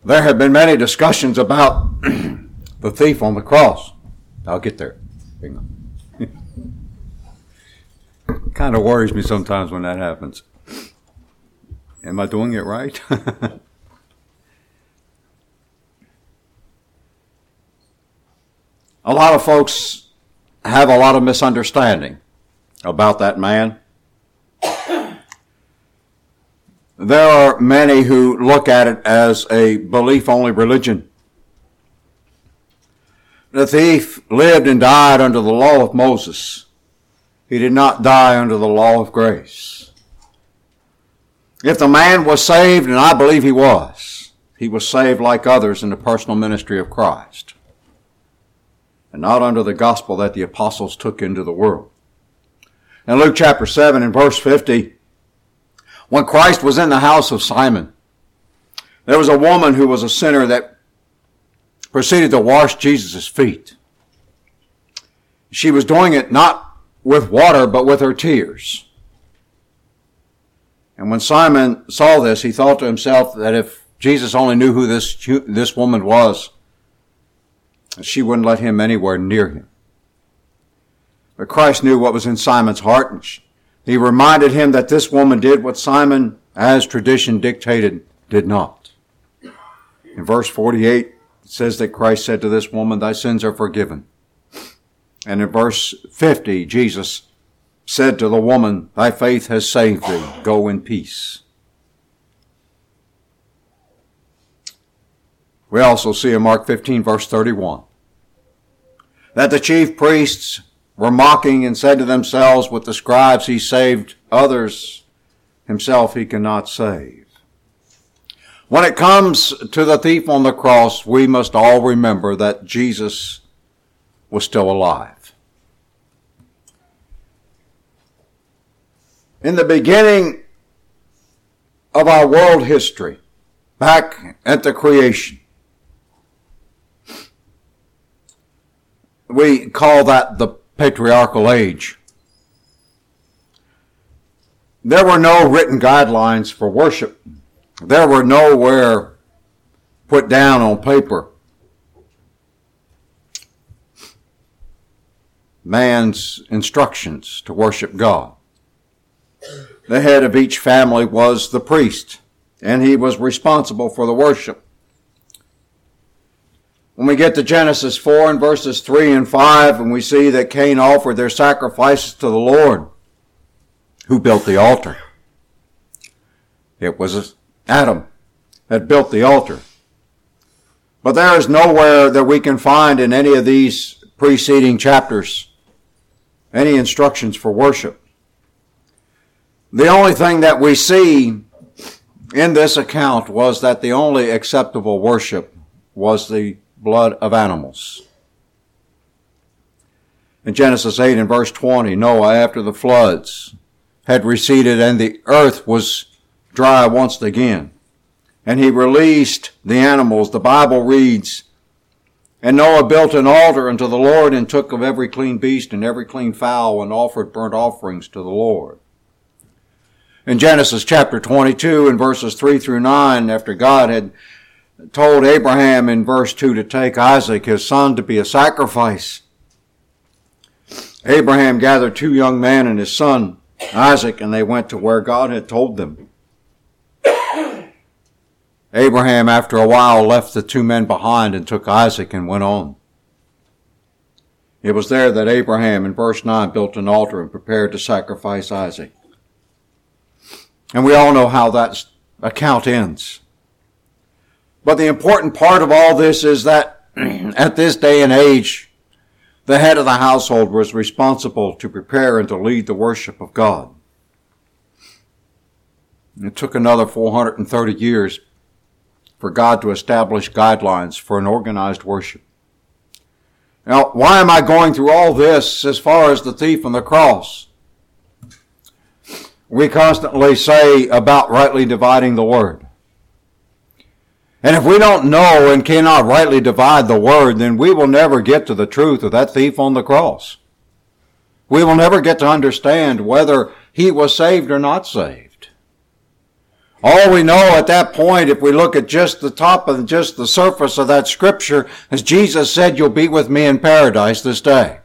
There have been many discussions about the thief on the cross. I'll get there. Hang on. Kind of worries me sometimes when that happens. Am I doing it right? A lot of folks have a lot of misunderstanding about that man. There are many who look at it as a belief-only religion. The thief lived and died under the law of Moses. He did not die under the law of grace. If the man was saved, and I believe he was saved like others in the personal ministry of Christ, and not under the gospel that the apostles took into the world. In Luke chapter 7 and verse 50, when Christ was in the house of Simon, there was a woman who was a sinner that proceeded to wash Jesus' feet. She was doing it not with water, but with her tears. And when Simon saw this, he thought to himself that if Jesus only knew who this woman was, she wouldn't let him anywhere near him. But Christ knew what was in Simon's heart, and he reminded him that this woman did what Simon, as tradition dictated, did not. In verse 48, it says that Christ said to this woman, "Thy sins are forgiven." And in verse 50, Jesus said to the woman, "Thy faith has saved thee. Go in peace." We also see in Mark 15, verse 31, that the chief priests were mocking and said to themselves, with the scribes, he saved others, himself he cannot save. When it comes to the thief on the cross, we must all remember that Jesus was still alive. In the beginning of our world history, back at the creation, we call that the patriarchal age. There were no written guidelines for worship. There were nowhere put down on paper man's instructions to worship God. The head of each family was the priest, and he was responsible for the worship. When we get to Genesis 4 and verses 3 and 5, and we see that Cain offered their sacrifices to the Lord, who built the altar? It was Adam that built the altar. But there is nowhere that we can find in any of these preceding chapters any instructions for worship. The only thing that we see in this account was that the only acceptable worship was the blood of animals. In Genesis 8 and verse 20, Noah, after the floods had receded and the earth was dry once again, and he released the animals, the Bible reads, "And Noah built an altar unto the Lord, and took of every clean beast and every clean fowl, and offered burnt offerings to the Lord." In Genesis chapter 22 and verses 3 through 9, after God had told Abraham in verse 2 to take Isaac, his son, to be a sacrifice, Abraham gathered 2 young men and his son Isaac, and they went to where God had told them. Abraham, after a while, left the 2 men behind and took Isaac and went on. It was there that Abraham, in verse 9, built an altar and prepared to sacrifice Isaac. And we all know how that account ends. But the important part of all this is that at this day and age, the head of the household was responsible to prepare and to lead the worship of God. It took another 430 years for God to establish guidelines for an organized worship. Now, why am I going through all this as far as the thief on the cross? We constantly say about rightly dividing the word. And if we don't know and cannot rightly divide the word, then we will never get to the truth of that thief on the cross. We will never get to understand whether he was saved or not saved. All we know at that point, if we look at just the top and just the surface of that scripture, is Jesus said, you'll be with me in paradise this day.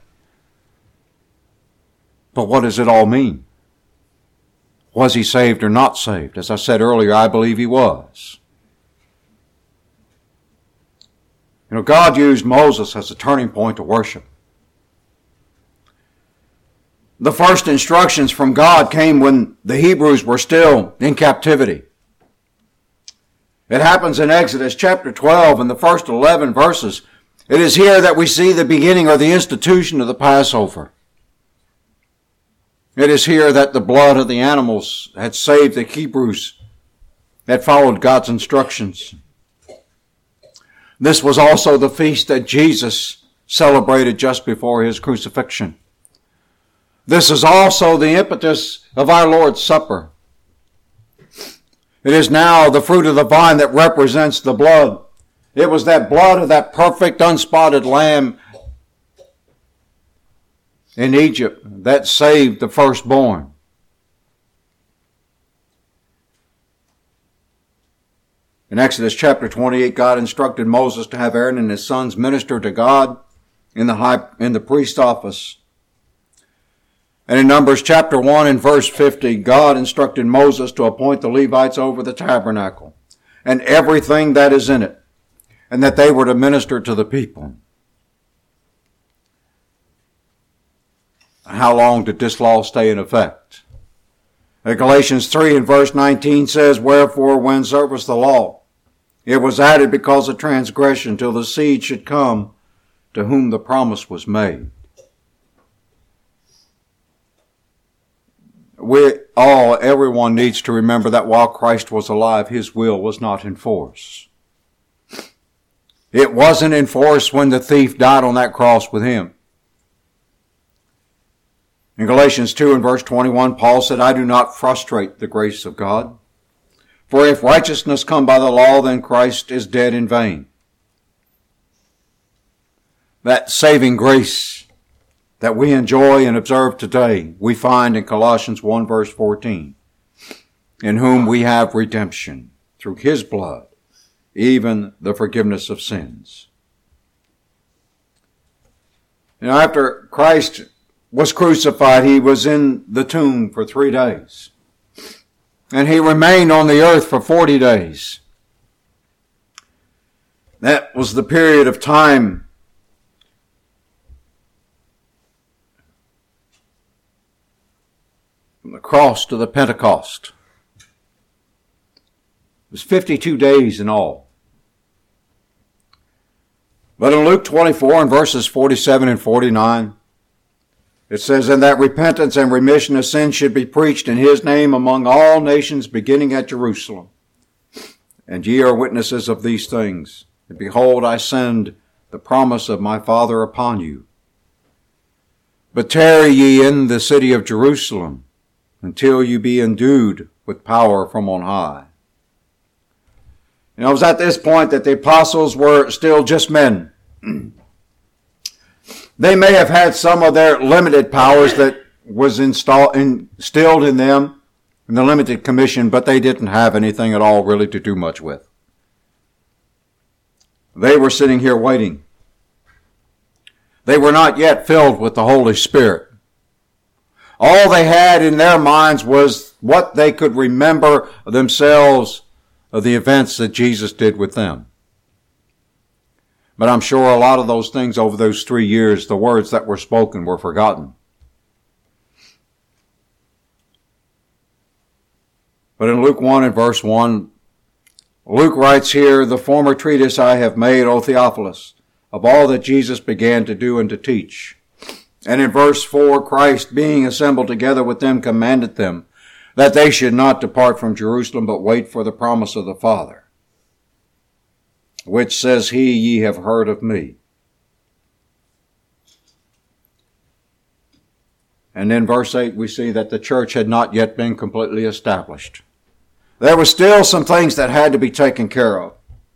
But what does it all mean? Was he saved or not saved? As I said earlier, I believe he was. You know, God used Moses as a turning point to worship. The first instructions from God came when the Hebrews were still in captivity. It happens in Exodus chapter 12 in the first 11 verses. It is here that we see the beginning or the institution of the Passover. It is here that the blood of the animals had saved the Hebrews that followed God's instructions. This was also the feast that Jesus celebrated just before his crucifixion. This is also the impetus of our Lord's Supper. It is now the fruit of the vine that represents the blood. It was that blood of that perfect, unspotted lamb in Egypt that saved the firstborn. In Exodus chapter 28, God instructed Moses to have Aaron and his sons minister to God in the priest office. And in Numbers chapter 1 and verse 50, God instructed Moses to appoint the Levites over the tabernacle and everything that is in it, and that they were to minister to the people. How long did this law stay in effect? Galatians 3 and verse 19 says, wherefore when service the law, it was added because of transgression till the seed should come to whom the promise was made. Everyone needs to remember that while Christ was alive, his will was not in force. It wasn't in force when the thief died on that cross with him. In Galatians 2 and verse 21, Paul said, I do not frustrate the grace of God. For if righteousness come by the law, then Christ is dead in vain. That saving grace that we enjoy and observe today, we find in Colossians 1 verse 14, in whom we have redemption through his blood, even the forgiveness of sins. Now, after Christ was crucified, he was in the tomb for 3 days. And he remained on the earth for 40 days. That was the period of time from the cross to the Pentecost. It was 52 days in all. But in Luke 24 and verses 47 and 49, it says, and that repentance and remission of sins should be preached in his name among all nations, beginning at Jerusalem. And ye are witnesses of these things. And behold, I send the promise of my Father upon you. But tarry ye in the city of Jerusalem until you be endued with power from on high. You know, it was at this point that the apostles were still just men. They may have had some of their limited powers that was instilled in them in the limited commission, but they didn't have anything at all really to do much with. They were sitting here waiting. They were not yet filled with the Holy Spirit. All they had in their minds was what they could remember themselves of the events that Jesus did with them. But I'm sure a lot of those things over those 3 years, the words that were spoken were forgotten. But in Luke 1 and verse 1, Luke writes here, the former treatise I have made, O Theophilus, of all that Jesus began to do and to teach. And in verse 4, Christ, being assembled together with them, commanded them that they should not depart from Jerusalem, but wait for the promise of the Father, which says he, ye have heard of me. And in verse 8, we see that the church had not yet been completely established. There were still some things that had to be taken care of.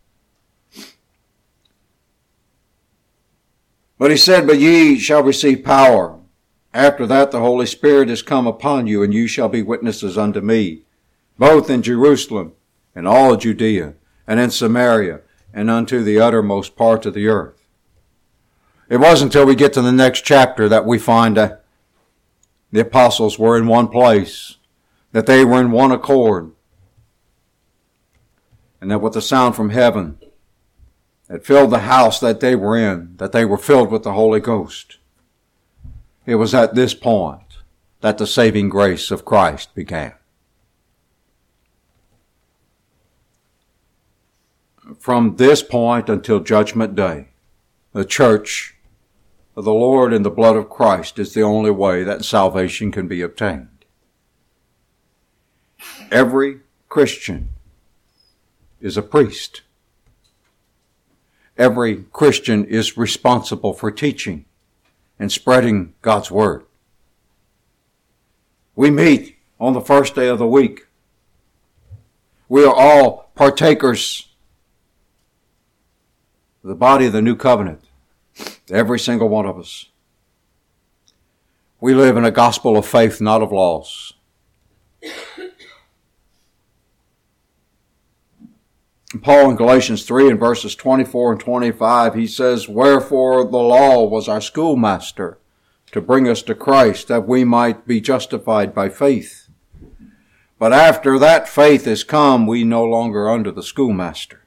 But he said, but ye shall receive power. After that the Holy Spirit is come upon you, and you shall be witnesses unto me, both in Jerusalem and all Judea, and in Samaria, and unto the uttermost part of the earth. It wasn't until we get to the next chapter that we find that the apostles were in one place, that they were in one accord, and that with the sound from heaven that filled the house that they were in, that they were filled with the Holy Ghost. It was at this point that the saving grace of Christ began. From this point until Judgment Day, the church of the Lord and the blood of Christ is the only way that salvation can be obtained. Every Christian is a priest. Every Christian is responsible for teaching and spreading God's Word. We meet on the first day of the week. We are all partakers of the body of the new covenant. Every single one of us. We live in a gospel of faith, not of laws. Paul in Galatians 3 and verses 24 and 25, he says, "Wherefore the law was our schoolmaster to bring us to Christ, that we might be justified by faith. But after that faith is come, we no longer under the schoolmaster."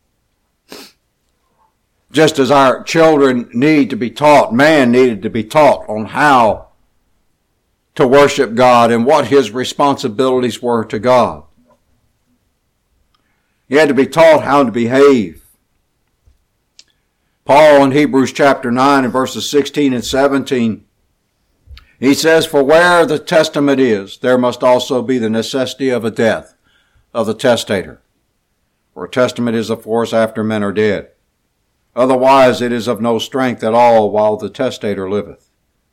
Just as our children need to be taught, man needed to be taught on how to worship God and what his responsibilities were to God. He had to be taught how to behave. Paul in Hebrews chapter 9 and verses 16 and 17, he says, "For where the testament is, there must also be the necessity of a death of the testator. For a testament is of force after men are dead. Otherwise it is of no strength at all while the testator liveth."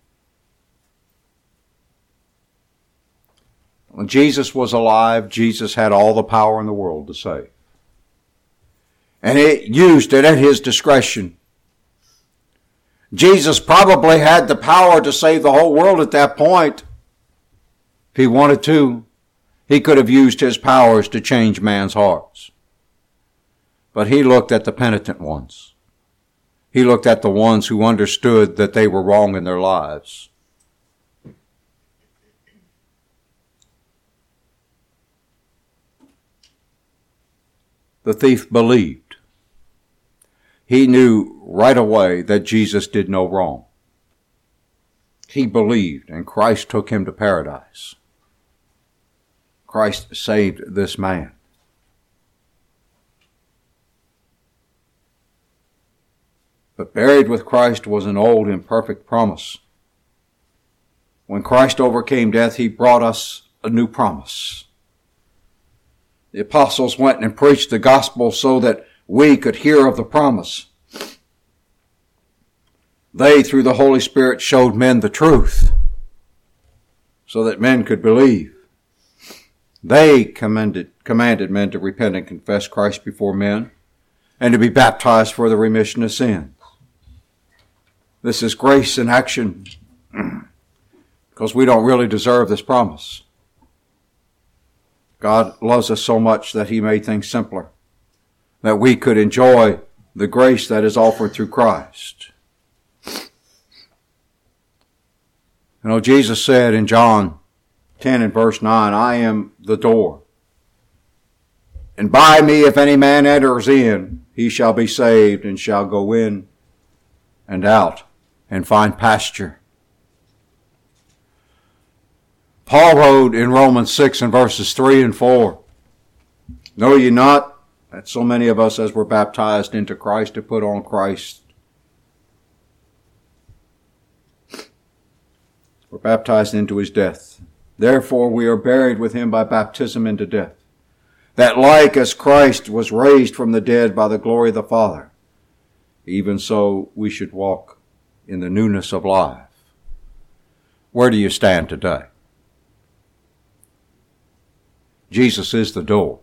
When Jesus was alive, Jesus had all the power in the world to save. And he used it at his discretion. Jesus probably had the power to save the whole world at that point. If he wanted to, he could have used his powers to change man's hearts. But he looked at the penitent ones. He looked at the ones who understood that they were wrong in their lives. The thief believed. He knew right away that Jesus did no wrong. He believed, and Christ took him to paradise. Christ saved this man. But buried with Christ was an old and perfect promise. When Christ overcame death, he brought us a new promise. The apostles went and preached the gospel so that we could hear of the promise. They, through the Holy Spirit, showed men the truth so that men could believe. They commanded men to repent and confess Christ before men and to be baptized for the remission of sins. This is grace in action because we don't really deserve this promise. God loves us so much that he made things simpler, that we could enjoy the grace that is offered through Christ. You know, Jesus said in John 10 and verse 9, "I am the door. And by me, if any man enters in, he shall be saved and shall go in and out and find pasture." Paul wrote in Romans 6 and verses 3 and 4, "Know ye not that so many of us as were baptized into Christ to put on Christ?" We're baptized into his death. Therefore we are buried with him by baptism into death, that like as Christ was raised from the dead by the glory of the Father, even so we should walk in the newness of life. Where do you stand today? Jesus is the door.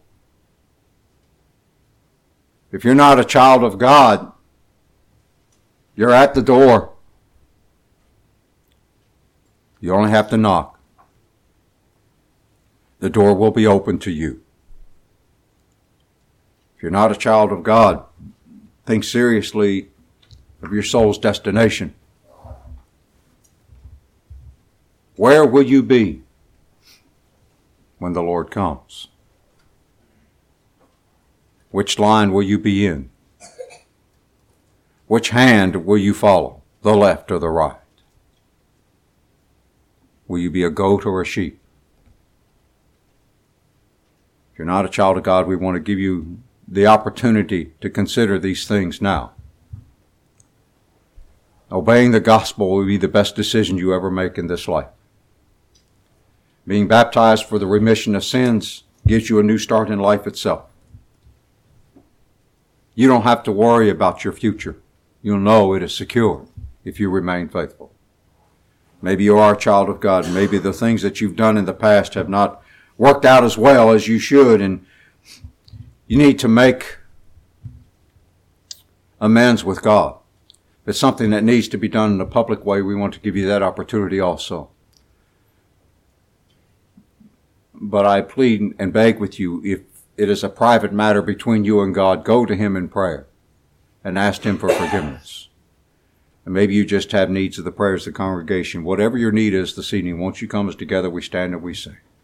If you're not a child of God, you're at the door. You only have to knock. the door will be open to you. If you're not a child of God, think seriously of your soul's destination. Where will you be when the Lord comes? Which line will you be in? Which hand will you follow, the left or the right? Will you be a goat or a sheep? If you're not a child of God, we want to give you the opportunity to consider these things now. Obeying the gospel will be the best decision you ever make in this life. Being baptized for the remission of sins gives you a new start in life itself. You don't have to worry about your future. You'll know it is secure if you remain faithful. Maybe you are a child of God. Maybe the things that you've done in the past have not worked out as well as you should, and you need to make amends with God. If it's something that needs to be done in a public way, we want to give you that opportunity also. But I plead and beg with you, if it is a private matter between you and God, go to Him in prayer and ask Him for forgiveness. And maybe you just have needs of the prayers of the congregation. Whatever your need is this evening, won't you come as together we stand and we sing.